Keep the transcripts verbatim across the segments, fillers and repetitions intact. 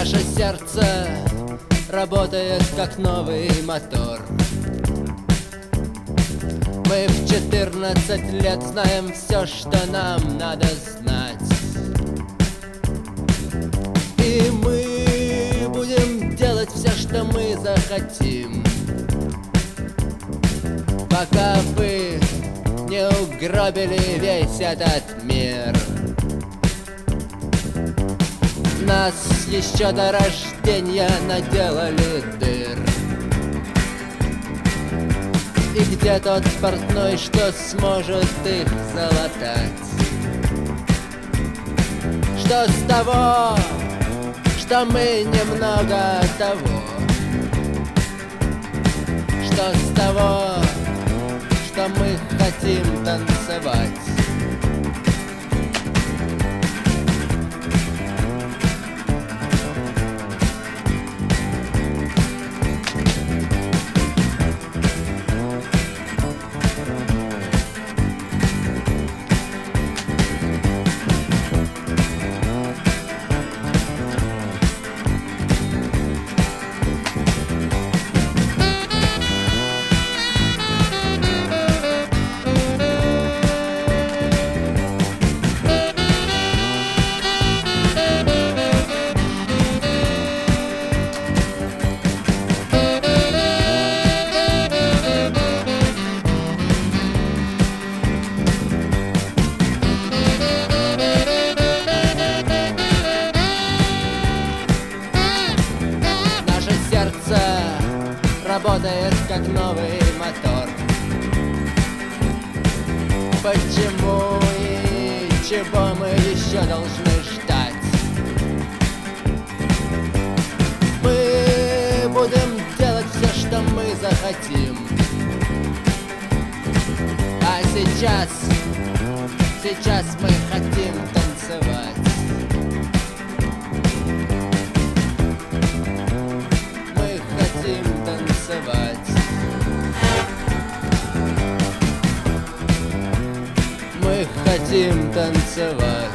Наше сердце работает как новый мотор. Мы в четырнадцать лет знаем все, что нам надо знать. И мы будем делать все, что мы захотим, пока вы не угробили весь этот мир. Нас еще до рождения наделали дыр. И где тот портной, что сможет их залатать? Что с того, что мы немного того? Что с того, что мы хотим танцевать? Работает как новый мотор. Почему и чего мы еще должны ждать? Мы будем делать все, что мы захотим. А сейчас, сейчас мы хотим танцевать. Мы хотим танцевать.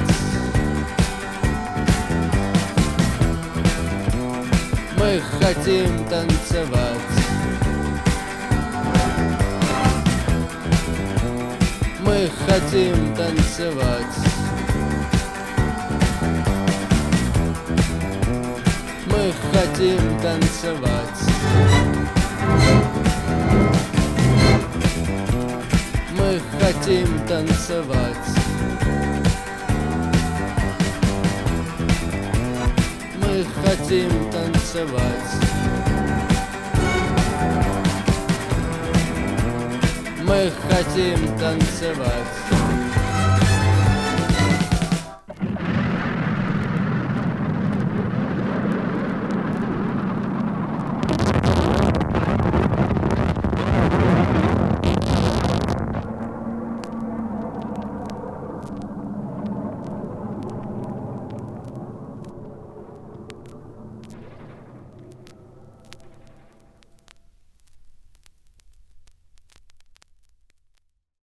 Мы хотим танцевать. Мы хотим танцевать. Мы хотим танцевать. Мы хотим танцевать. Мы хотим танцевать. Мы хотим танцевать.